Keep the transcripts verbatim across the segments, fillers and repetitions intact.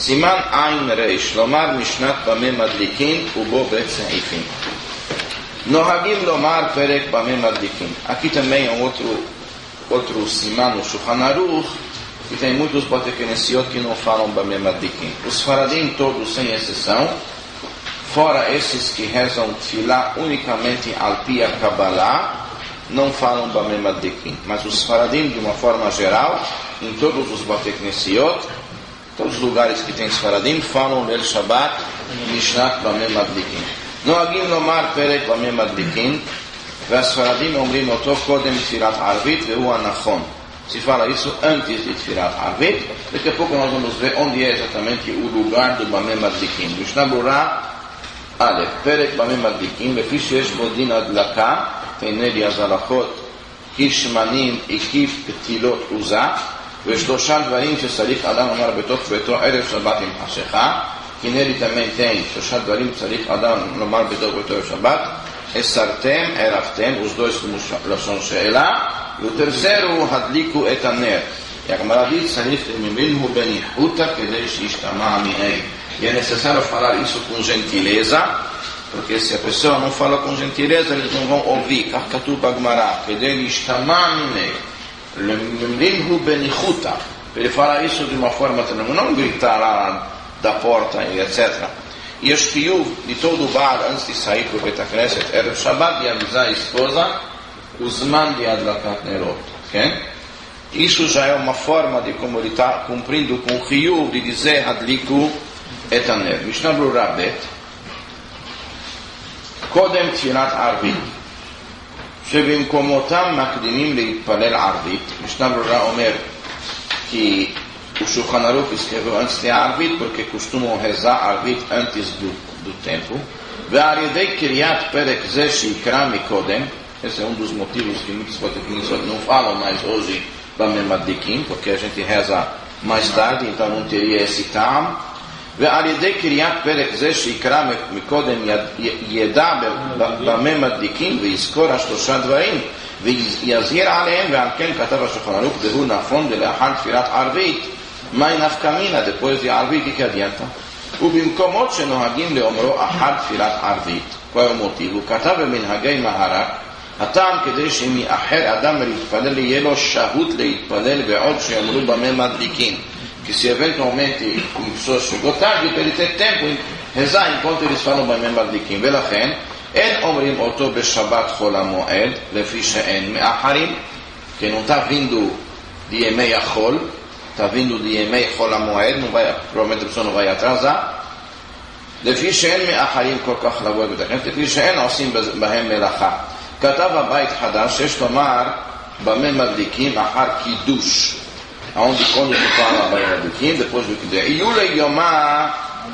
סימן עין ריש, לומר משנת במה מדליקין ובו בית סעיפים. נוהגים לומר פרק במה מדליקין. Aqui também é um outro, outro siman no Shulchan Aruch, e tem muitos batekenesiot que não falam bama madlikin. Os faradim todos, sem exceção, fora esses que rezam tefilá unicamente al pia Kabbalah, não falam bama madlikin. Mas os faradim, de uma forma geral, em todos os batekenesiot, todos os lugares que tem faradim, falam el Shabbat, Mishnat bama madlikin. נוהגים לומר פרק במה מדליקין, והספרדים אומרים אותו קודם תפילת ערבית, והוא הנכון. Se fala isso antes de tirar a arvit. Daqui a pouco nós vamos ver onde é exatamente o lugar do Bameh Madlikin. Mishnah Berurah Aleph, Perek Bameh Madlikin, לפי שיש בו דין הדלקה, tem nele as halachot, כשמנים, עקיף, פתילות עוזה, ושלושה דברים שצריך אדם לומר בתוך ביתו ערב שבת עם חשיכה, כי nele também tem שלושה דברים שצריך אדם לומר בתוך ביתו ערב שבת, הסרתם, ערבתם, os dois como לשון שאלה, e o terceiro, הדליקו את הנר. E a Gemara diz, צריך ממנו בניחותא כדי שישתמע מהם. E é necessário falar isso com gentileza, porque se a pessoa não fala com gentileza, eles não vão ouvir. כך כתוב בגמרא, כדי להשתמע מהם. ממנו בניחותא. Ele fala isso de uma forma, não gritar lá da porta e etcétera. E o shiuv de todo o bar antes de sair para o Beit HaKnesset Erev Shabbat de avisar a esposa o zman de adlakat nerot. Okay? Isso já é uma forma de como ele está cumprindo com o shiuv de dizer adliku et haner. Mishnah Berurah Bet קודם תפילת ערבית שבמקומותם מקדימים להתפלל ערבית. משנה ברורה אומר כי o Shulchan Aruch escreveu antes de Arvit, porque costumam rezar Arvit antes do, do tempo. Ve'aridei Kiryat Perek Ze Shikra Mikodem. Esse é um dos motivos que muitos batekinisot não falam mais hoje Bameh Madlikin, porque a gente reza mais tarde, então não teria esse tam. Ve'aridei Kiryat Perek Ze Shikra Mikodem Yeda Bameh Madlikin Ve'izkor HaShlosha Dvarim ויזהיר עליהם, ועל כן כתב השולחן ערוך, והוא נכון לאחר תפילת ערבית, מהי נפקא מינה, depois de ערבית, que adianta? ובמקומות שנוהגים לאומרו אחר תפילת ערבית, qual é o motivo? כתב במנהגי מהר"ק, הטעם כדי שאם יאחר אדם להתפלל, יהיה לו שהות להתפלל בעוד שיאמרו במה מדליקין, que se eventualmente uma pessoa chegou tarde, para ele ter tempo em rezar enquanto eles falam bמה מדליקין, ולכן אין אומרים אותו בשבת חול המועד, לפי שאין מאחרים, que não está vindo de ימי החול, está vindo de ימי חול המועד, provavelmente a pessoa não vai atrasar, לפי שאין מאחרים כל כך לבוא בבית הכנסת, לפי שאין עושים בהם מלאכה. כתב הבית חדש, שיש לומר במה מדליקים אחר קידוש, onde quando se fala במה מדליקים, depois do קידוש, יהיו ליומה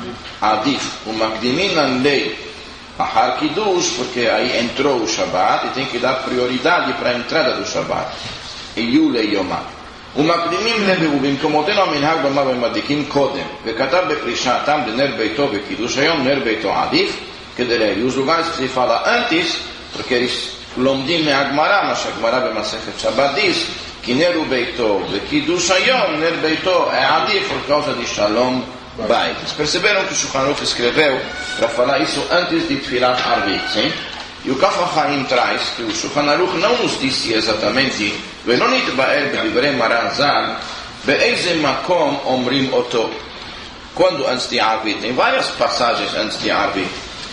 עדיף, ומקדימין ליה, Ahar Kiddush, porque aí entrou o Shabbat e tem que dar prioridade para a entrada do Shabbat. Iyulei Yomah. ומקדימים לב ובמקומותינו המנהג במה במדליקים קודם. וכתב בפרישתם לנר ביתו בקידוש היום, נר ביתו עדיף, כדי להביא. Os lugares que se fala antes, porque eles לומדים מהגמרא, מה שהגמרא במסכת שבת diz, כי נר ביתו בקידוש היום, נר ביתו עדיף, por causa de Shalom Bait. Vocês perceberam que o Shulchan Aruch escreveu para falar isso antes de Tfilat Arvit, sim? E o Kaf HaChaim traz que o Shulchan Aruch não nos disse exatamente ולא נתבאר בדברי מרן ז"ל באיזה מקום אומרים אותו. Quando antes de Arvit? Tem várias passagens antes de Arvit.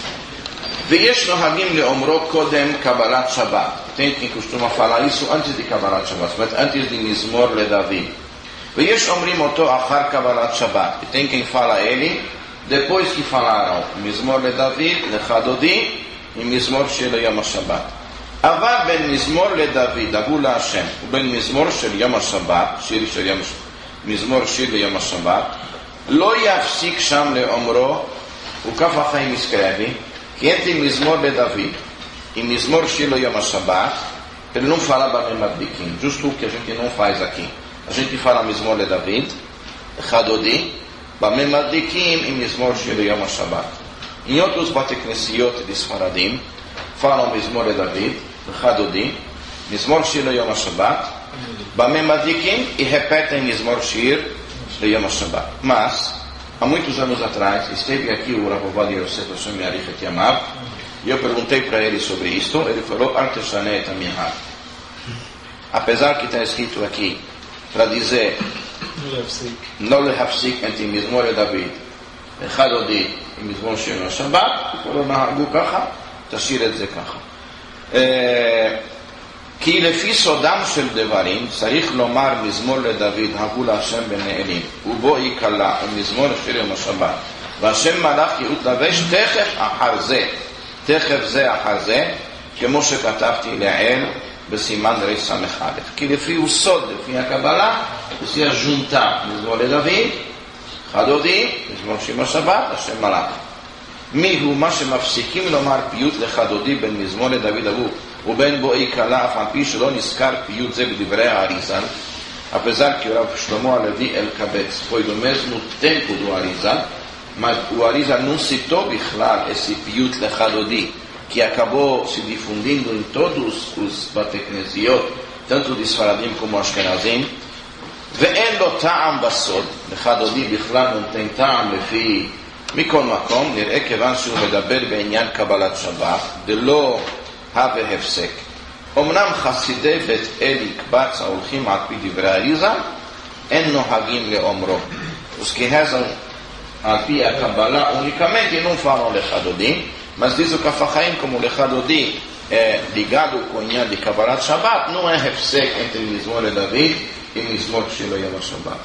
ויש נוהגים לאומרו קודם קבלת שבת. Tem quem costuma falar isso antes de קבלת שבת, זאת אומרת antes de מזמור לדוד. ויש אומרים אותו אחר קבלת שבת. E tem quem fala ele depois que falaram מזמור לדוד, לך דודי, ומזמור של יום השבת. אבל בין מזמור לדוד, דבו להשם, ובין מזמור של יום השבת, שיר של יום, מזמור שיר ליום השבת, לא יפסיק שם לאומרו, וכף החיים escreve, que entre מזמור לדוד e מזמור שיר ליום השבת, ele não fala bמה מדליקים, justo o que a gente não faz aqui. A gente fala מזמור לדוד, חדודי, במה מדליקים e מזמור שיר ליום השבת. Em outros bateknesiot de Sfaradim, falam מזמור לדוד, חדודי, מזמור שיר ליום השבת, במה מדליקים e repetem מזמור שיר ליום השבת. Mas, há muitos anos atrás, esteve aqui o Rav Ovadia Yosef Hashem Yarichet Yamav, e eu perguntei para ele sobre isto, ele falou, Arteshanet Amihar. Apesar que está escrito aqui, para dizer, não lehafsik entre Mizmor e David, אחד הודי עם מזמור שינו השבת, לא נהגו ככה, תשאיר את זה ככה. כי לפי סודם של דברים, צריך לומר מזמור לדוד, הבו להשם בנעלים, ובו יקלה, ומזמור שיר יום השבת. והשם מלאך יהוד לבש תכף אחר זה, תכף זה אחר זה, כמו שכתבתי לעיל בסימן ר' סמך א'. כי לפי הוא סוד, לפי הקבלה, לפי הז'ונטה, מזמור לדוד, אחד הודי, מזמור שירים השבת, השם מלאך. מי הוא מה שמפסיקים לומר פיוט לחדודי בין מזמור לדוד אבו ובין בו יקלה, אף על פי שלא נזכר פיוט זה בדברי האריזל, apesar que o Rav Shlomo Alevi Elkabetz foi do mesmo tempo do Arizal, mas o Arizal não citou bichlal esse piut lechadodi, que acabou se difundindo em todos os bateknesiot, tanto de Sfaradim como Ashkenazim. ואין לו טעם בסוד, לחדודי בכלל נותן טעם לפי מכל מקום, נראה כיוון שהוא מדבר בעניין קבלת שבת, דלא הווה הפסק. אמנם חסידי בית אל יקבץ ההולכים על פי דברי האריזה, אין נוהגים לאומרו. Os que rezam על פי הקבלה unicamente não falam לחדודי, mas diz o Kaf HaChaim como לחדודי é ligado com o inyan de Kabbalat Shabbat, não é hefsek entre Mizmor e David e Mizmor Shelo Yom HaShabbat.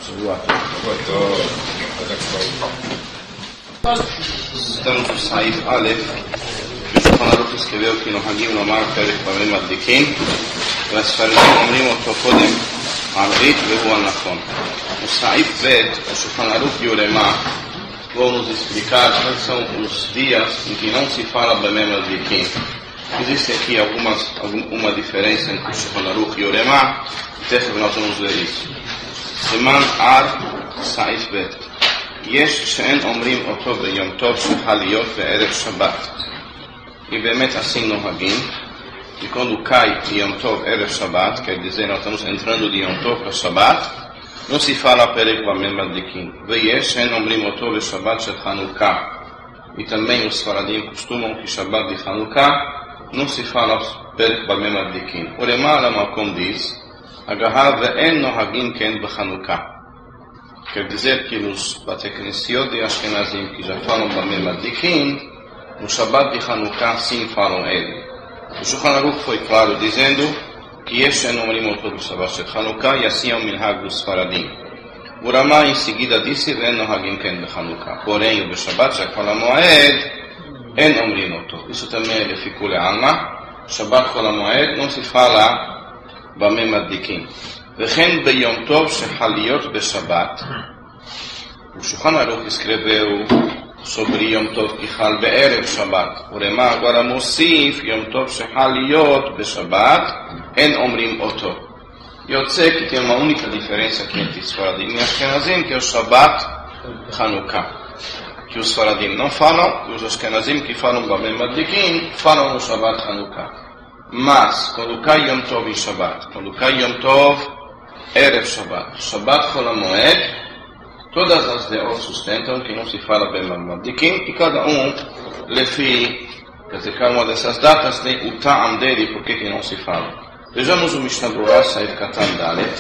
Estamos no Saif Aleph, o Shulchan Aruch escreveu que no Hagim Lomar Perek Bamim Madlikim, והספרדים אומרים אותו קודם ערבית והוא הנכון. No Saif Bet, o Shulchan Aruch e o Rema vão nos explicar quais são os dias em que não se fala Bamim Madlikim. Existe aqui algumas, alguma diferença entre o Shulchan Aruch e o Rema, e tecef nós vamos ver isso. Siman Ar Saif Bet. יש שאין אומרים אותו ביום טוב שחל להיות בערב שבת. E באמת assim נוהגים, e quando cai Yom Tov ערב שבת, quer dizer, nós estamos entrando de Yom Tov para Shabbat, não se fala Perek Bamim Madlikim. ויש שאין אומרים אותו בשבת של חנוכה. E também os Sfaradim costumam que Shabbat de Hanukkah não se fala Perek Bamim Madlikim. O Rema al Makom diz, Agahar ve'en nohagim ken b'Hanukkah. Quer dizer que nos bateknesiot de Ashkenazim que já falam Bamim Madlikim, no Shabbat de Hanukkah sim falam ele. O Shulchan Aruch foi claro dizendo que este é o nome do Shabbat de Hanukkah e assim é o minhag dos Sfaradim. O Rama em seguida disse Ve'en nohagim ken b'Hanukkah. Porém o Shabbat de Chol HaMoed en omrim oto. Isso também ele ficou le'alma. Shabbat Chol HaMoed não se fala Bamim Madlikim. וכן ביום טוב שחל להיות בשבת, ושולחן ערוך escreveu sobre יום טוב que חל בערב שבת, ורמה agora מוסיף יום טוב שחל להיות בשבת, אין אומרים אותו. יוצא כי tem uma única diferença aqui entre Sfaradim e Ashkenazim, que é o Shabbat Hanukkah, que os Sfaradim não falam, e os Ashkenazim que falam Bamim Madlikim falam no Shabbat Hanukkah. Mas quando cai Yom Tov em Shabbat, quando cai Yom Tov Erev Shabbat, Shabbat Chol HaMoed, todas as deot sustentam que não se fala Bamim Madlikim, e cada um, lefi, quer dizer, cada uma dessas datas tem o ta'am dele, por que não se fala. Vejamos o Mishnah Berurah, Saif Katan Dalet,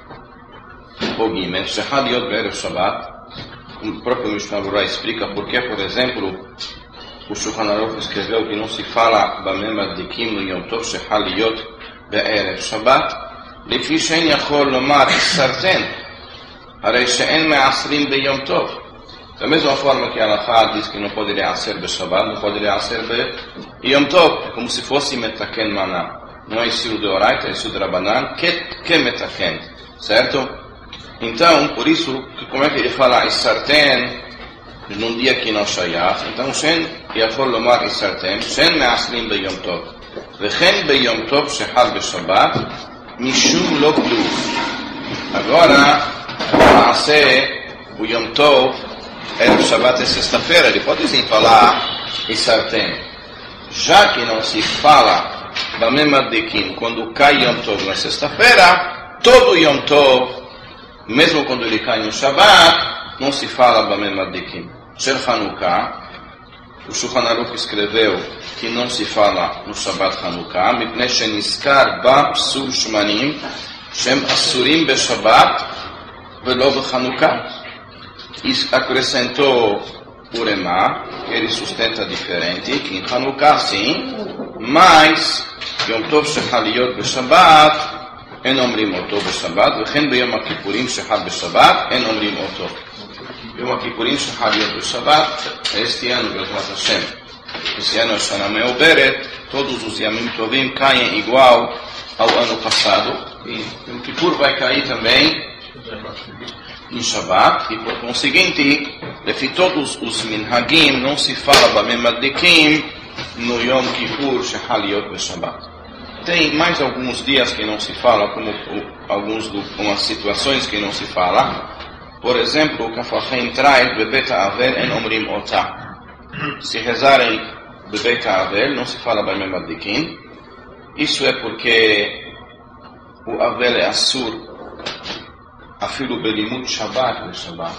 o Gimel, Shechal Yot Be'erev Shabbat, o próprio Mishnah Berurah explica por que, por exemplo, o Shulchan Aruch escreveu que não se fala Bamim Madlikim no Yom Tov Shechal Yot Be'erev Shabbat, לפי שאין יכול לומר סרטן, הרי שאין מעשרים ביום טוב. Da mesma forma que a Alachá diz que não pode reacer be Shabbat, não pode reacer be Yom Tov, é como se fosse metaken maná. Não é isso de Oraita, é isso de Rabanan, que, que metaken, certo? Então, por isso, como é que ele fala Isarten num dia que não shayach? Então, שאין יכול לומר Isarten, שאין מעשרים ביום טוב. וכן ביום טוב שחל בשבת, Mishum lo klu. Agora, Maaseh, o Yom Tov, Erev Shabbat é sexta-feira, ele pode sim falar Isarten. Já que não se fala Bamim Madlikim quando cai Yom Tov na sexta-feira, todo Yom Tov, mesmo quando ele cai no Shabbat, não se fala Bamem Madlikim. Shel Hanukkah, o Shulchan Aruch escreveu que não se fala no Shabbat Hanukkah, mipnei sheniskar ba psul shmanim, shem asurim be-Shabbat, velo be-Hanukkah. Acrescentou o Remá, que ele sustenta diferente, que em Hanukkah sim, mas Yom Tov shechal להיות בשבת, אין אומרים אותו בשבת, וכן ביום הכיפורים שחל בשבת, אין אומרים אותו. יום הכיפורים שחל להיות בשבת, este ano, בעזרת השם, esse ano é Shana Me'oberet, todos os yamim tovim caem igual ao ano passado, e Yom Kippur vai cair também em Shabbat, e por conseguinte, de todos os minhagim, não se fala Bamem Madlikim no Yom Kippur shechal להיות בשבת. Tem mais alguns dias que não se fala, como alguns algumas situações que não se fala. Por exemplo, o Kafachem traz Bebet Avel en Omrim Otah. Se rezarem Bebet Avel, não se fala Bamem Madlikim. Isso é porque o Avel é Assur, afilo Belimut Shabbat e Shabbat.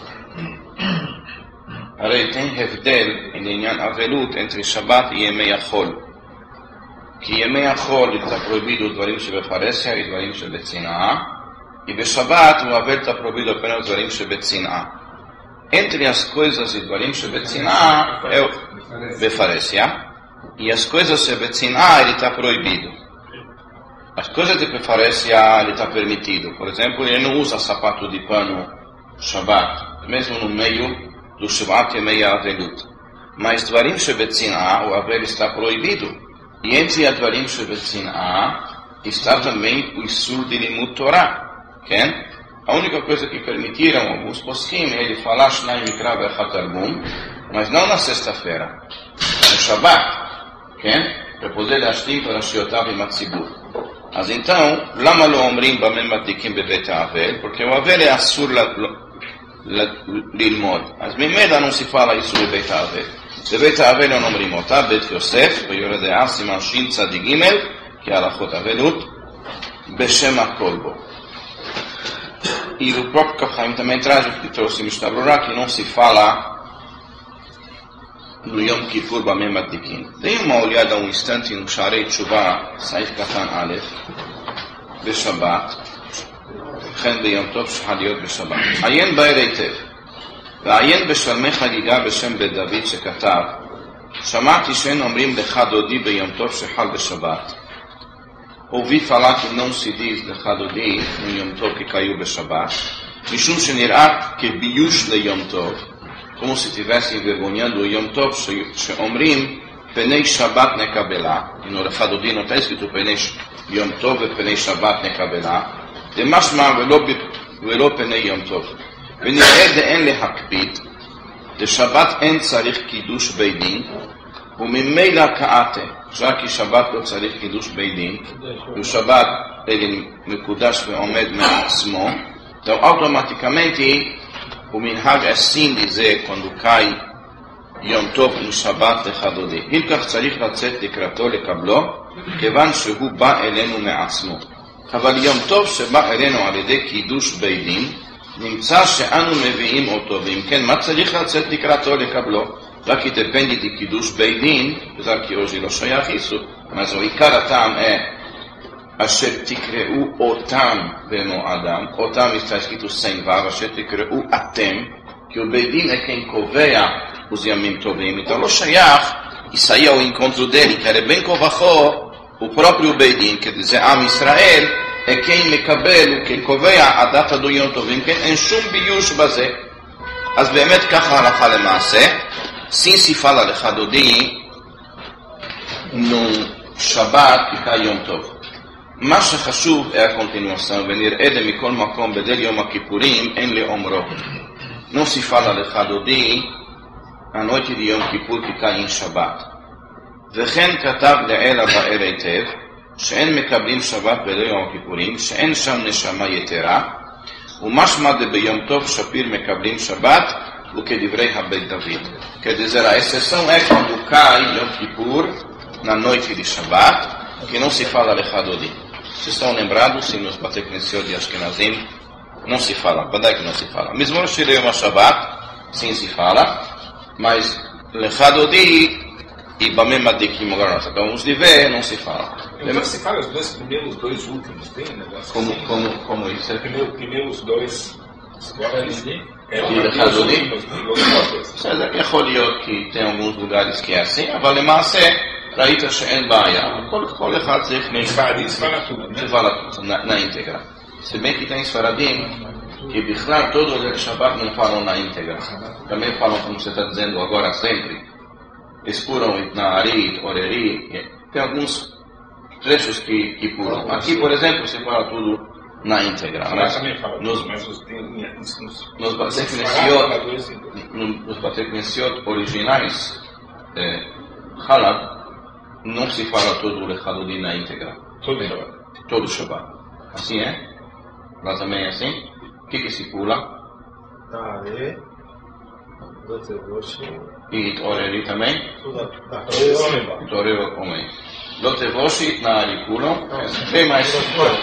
Arei tem Hevdel em Inyan Avelut entre Shabbat e Yemei Achol. כי ימי החול está proibido דברים שבפרהסיה ודברים שבצנעה, e בשבת o Avel está proibido apenas דברים שבצנעה. Entre as coisas e דברים שבצנעה é o בפרהסיה, e as coisas שבצנעה ele está proibido. As coisas de בפרהסיה ele está permitido. Por exemplo, ele não usa sapato de pano Shabbat, mesmo no meio do Shabbat e meia Avelut. Mas דברים שבצנעה o Avel está proibido. E entre Advarim Shebetzin'ah está também o Isur de Limud Torah. Okay? A única coisa que permitiram alguns poskim é ele falar Shnai Mikra V'Echat Targum, mas não na sexta-feira, no Shabbat, okay? Para poder להשלים פרשיותיו עם הציבור. אז então, למה לא אומרים במה מדליקים בבית האבל? porque o Avel é אסור ללמוד. אז ממילא não se fala isso בבית האבל. בבית האבל לא אומרים אותה, בית יוסף, ביורה דעה, סימן שין צדיק ג' כי הלכות אבלות, בשם הכל בו. E o próprio Kafachem também traz o que trouxe no Mishnah que não se fala no Yom Kippur Bamem Madlikim. Dê uma olhada um instante no Sharei Tshuva, Saif Katan Aleph, בשבת, וכן ביום טוב שחל להיות בשבת. עיין בהר היטב. ועיין בשלמי חגיגה בשם בית דוד שכתב, שמעתי שאין אומרים לך דודי ביום טוב שחל בשבת. ouvi falar que não se diz לך דודי no יום טוב que caiu בשבת, משום שנראה כביוש ליום טוב, como se estivesse envergonhando o יום טוב שאומרים פני שבת נקבלה, e no לך דודי não está escrito פני יום טוב ופני שבת נקבלה, דמשמע ולא פני יום טוב. ונראה דאין להקפיד, דשבת אין צריך קידוש בית דין, וממילא כעתה, רק כי שבת לא צריך קידוש בית דין, ושבת אלה מקודש ועומד מעצמו, então automaticamente o minhag assim dizer quando cai יום טוב ושבת לחדודי. אם כך צריך לצאת לקראתו לקבלו, כיוון שהוא בא אלינו מעצמו. אבל יום טוב שבא אלינו על ידי קידוש בית דין, נמצא שאנו מביאים אותו, ואם כן, מה צריך לצאת לקראתו לקבלו? רק כי דפנדי de קידוש בית דין, וזה כי אוזי לא שייך איסו, אז עיקר הטעם é אשר תקראו אותם במועדם, אותם está escrito sem vav, אשר תקראו אתם, que o בית דין é quem קובע os ימים טובים, então לא שייך, e sair ao encontro dele, que era bem kovachó, o próprio בית דין, quer dizer, עם ישראל, é quem מקבל, quem קובע a data do יום טובים, כן, אין שום ביוש בזה. אז באמת ככה הלכה למעשה, sim se fala לך דודי, no שבת ככה יום טוב. מה שחשוב é a continuação, ונראה מכל מקום בדל יום הכיפורים, אין לאומרו. não se fala לך דודי, a noite de Yom Kippur que cai em Shabbat. וכן כתב לעילה באר היטב, שאין מקבלים שבת בלא יום הכיפורים, שאין שם נשמה יתרה, ומשמע דביום טוב שפיר מקבלים שבת, וכדברי הבית דוד. Quer dizer, a exceção é quando cai Yom Kippur, na noite de Shabbat, que não se fala Lechadodi. Vocês estão lembrados, se nos Bate Knesset de Ashkenazim, não se fala, Badai que não se fala. Mesmo no Shirei Yom Shabbat, sim se fala, mas Lechadodi e Bamem Madikim, agora nós acabamos de ver, não se fala. Então se fala os dois primeiros, os dois últimos, tem um negócio como, assim? como, como isso é? Primeiro, primeiro os dois, agora eles... E Lechadodi? יכול להיות כי tem alguns lugares que é assim, אבל למעשה ראית שאין בעיה, כל אחד צריך ספרדים, ספרד tudo, né? se fala na, na íntegra. Se bem que tem Sfaradim que Bichlal todos os Shabbat não falam na íntegra. Também falam, como você está dizendo agora sempre, expuram Itnaarit, Oreri, tem alguns trechos que, que pulam. Aqui, por exemplo, se fala tudo na íntegra. Mas nos, nos Bate Knesset originais, é, Halab, não se fala todo o Lechadodi na íntegra. Todo Shabbat. Todo Shabbat. Assim é? Lá também é assim? O que que se pula? Tare, Lotevoshi. E Oreri também? Tare, Toreu Homem. Lotevoshi, Naari pulam. Bem mais.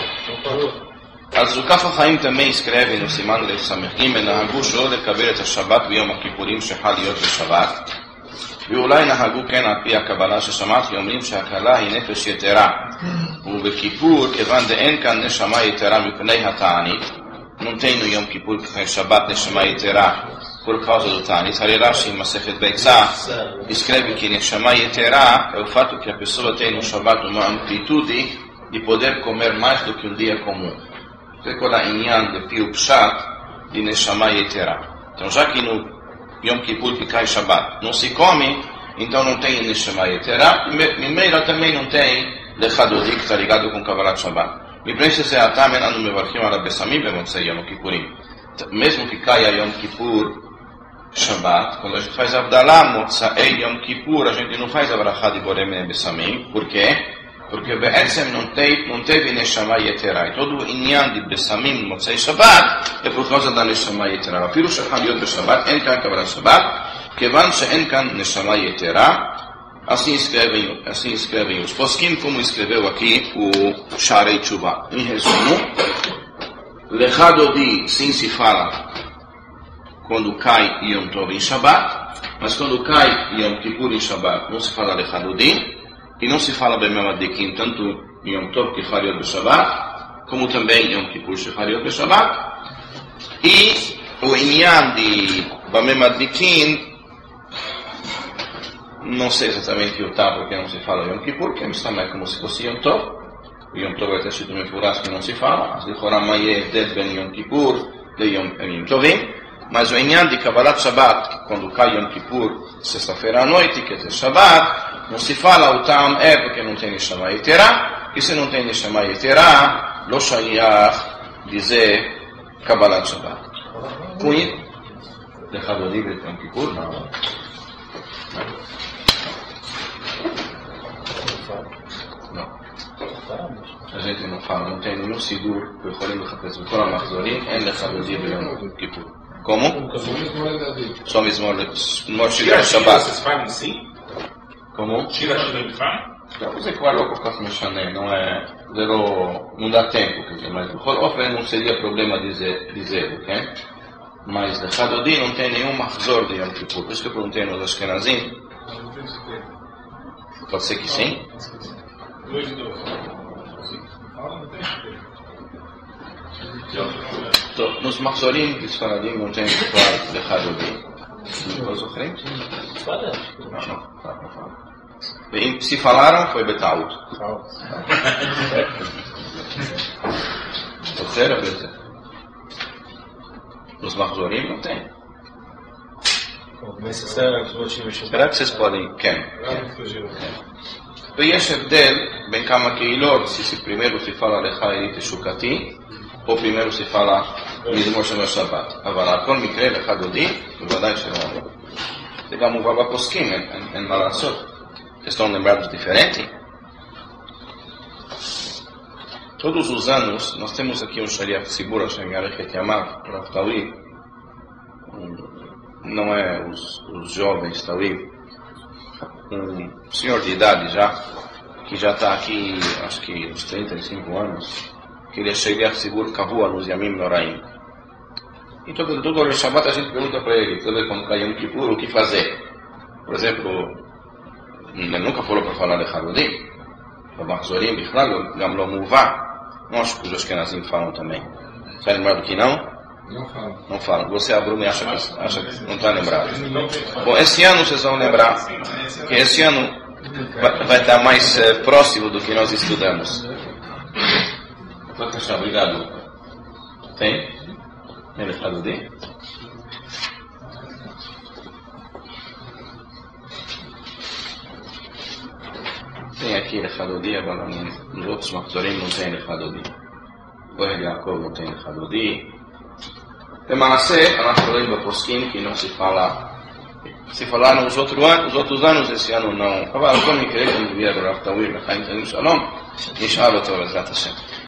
אז זוקף החיים תמי הסקרבי נסימן לסמכים ונהגו שלא לקבל את השבת ביום הכיפורים שחל להיות בשבת ואולי נהגו כן על פי הקבלה ששמעתי אומרים שהקלה היא נפש יתרה ובכיפור כיוון דאין כאן נשמה יתרה מפני התענית נותנו יום כיפור כפי שבת נשמה יתרה por causa do Tanit. Hari Rashi em Masechet Beitzah escreve que neshama yetera é o fato que a pessoa tem no Shabbat uma amplitude de poder comer mais do que um dia comum. זה כל העניין לפי ופשט לנשמה יתרה. Então, já que no Yom Kippur que cai Shabbat não se come, então não tem neshama yetera, e Meira também não tem Lechadodi, que está ligado com Kabbalat Shabbat. מפני שזה הטעם אנו מברכים על הבשמים במוצאי יום הכיפורים. Mesmo que caia Yom Kippur Shabbat, quando a gente faz Avdalah, Motzai Yom Kippur, a gente não faz a brachá de Borem Bessamim. Por quê? Porque Be'etzem não teve, não teve Neshama Yetera. E todo o inyan de Bessamim Motzai Shabbat é por causa da Neshama Yetera. Afilo Shechal Yot Beshabbat, en kan Kabbalat Shabbat, kevan she'en kan Neshama Yetera. Assim escrevem, assim escrevem os poskim, como escreveu aqui o Sharei Tshuva. Em resumo, Lechadodi, sim se fala quando cai Yom Tov em Shabbat, mas quando cai Yom Kippur em Shabbat não se fala Lechadodi. E não se fala Bemem Madikim, tanto em Yom Tov que Chariot B'Shabbat, como também em Yom Kippur que Chariot B'Shabbat. E o inyan de Bemem Madikim, não sei exatamente o tá, porque não se fala Yom Kippur, que é como se fosse Yom Tov. Yom Tov vai ter sido um furaço que não se fala, as de Choram Mayeh, Ded Ben Yom Kippur, de Yom Tovim. Mas o inyan de Kabbalat Shabbat, quando cai Yom Kippur, sexta-feira à noite, que é Shabbat, não se fala o Tam é porque não tem Neshama Yetera, e se não tem Neshama Yetera, Lo Shayach dizer Kabbalat Shabbat. Com isso, deixado livre de Yom Kippur? Não. Não. A gente não fala, não tem nenhum sidur, que eu falei no capítulo de Koram Achzorim, é deixado livre de Yom Kippur. Como? Só mesmo Moshir Shabbat. Vocês falam assim? Como? Tira a Shira de fã? Não sei qual é o que me chamei, não é, zero, não dá tempo, quer dizer, mas o não seria problema dizer, dizer, ok? Mas de Chadodi não tem nenhum mahzor de Yom Kippur, por isso que eu perguntei nos Ashkenazim. Pode ser que sim? Então, nos mahzorim de Sfaradim não tem de Chadodi. Os outros? Não, tá, não fala. E se falaram, foi Betaut. Terceira vez. Nos Mahzorim não tem. Será que vocês podem? Quem? ויש הבדל בין כמה קהילות, se primeiro se fala לחיירית ושוקתי, או primeiro se fala מזמור של השבת. אבל על כל מקרה לחדודי, בוודאי שלא. זה גם מובא בפוסקים, אין מה לעשות. Estão lembrados diferente? Todos os anos, nós temos aqui um Shariach Tzibur, Hashem Yarechet Yamav, Rav Tawi, não é os, os jovens Tawi, um senhor de idade já, que já está aqui, acho que uns trinta e cinco anos, que ele é Shariach Tzibur Kavua nos Yamim Noraim. E todo, todo o Shabbat a gente pergunta para ele, toda vez quando cai Yom Kippur, o que fazer? Por exemplo, ele nunca falou para falar de Harodim. O Mahzorim, Bichlal, Gamlo Muvá. Não acho que os Ashkenazim falam também. Está lembrado que não? Não falo. Não falam. Você, a Bruna, acha que, acha que não está lembrado. Bom, esse ano vocês vão lembrar que esse ano vai, vai estar mais eh, próximo do que nós estudamos. Obrigado. Tem? Tem Harodim? Tem aqui Lechadodi, agora nos outros Mahzorim não tem Lechadodi. Kohen Yaakov não tem Lechadodi. Lemalassé, a nossa lei Poskim, que não se fala, se falar nos outros anos, os outros anos, esse ano não. Agora, como que ele enviar o Rav Tawil, Mechaim Tanim Shalom, Nishal Oto, Bezrat Hashem.